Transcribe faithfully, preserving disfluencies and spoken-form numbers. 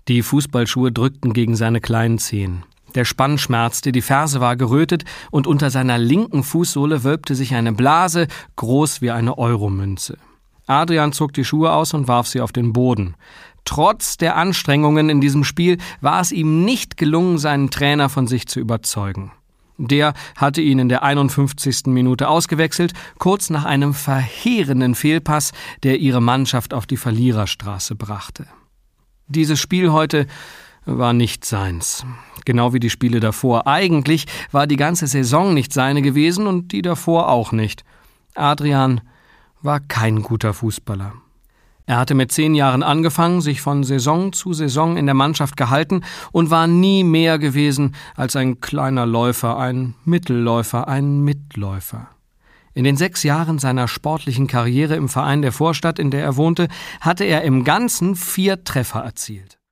Die Fußballschuhe drückten gegen seine kleinen Zehen. Der Spann schmerzte, die Ferse war gerötet und unter seiner linken Fußsohle wölbte sich eine Blase, groß wie eine Euromünze. Adrian zog die Schuhe aus und warf sie auf den Boden. Trotz der Anstrengungen in diesem Spiel war es ihm nicht gelungen, seinen Trainer von sich zu überzeugen. Der hatte ihn in der einundfünfzigsten Minute ausgewechselt, kurz nach einem verheerenden Fehlpass, der ihre Mannschaft auf die Verliererstraße brachte. Dieses Spiel heute war nicht seins, genau wie die Spiele davor. Eigentlich war die ganze Saison nicht seine gewesen und die davor auch nicht. Adrian war kein guter Fußballer. Er hatte mit zehn Jahren angefangen, sich von Saison zu Saison in der Mannschaft gehalten und war nie mehr gewesen als ein kleiner Läufer, ein Mittelläufer, ein Mitläufer. In den sechs Jahren seiner sportlichen Karriere im Verein der Vorstadt, in der er wohnte, hatte er im Ganzen vier Treffer erzielt.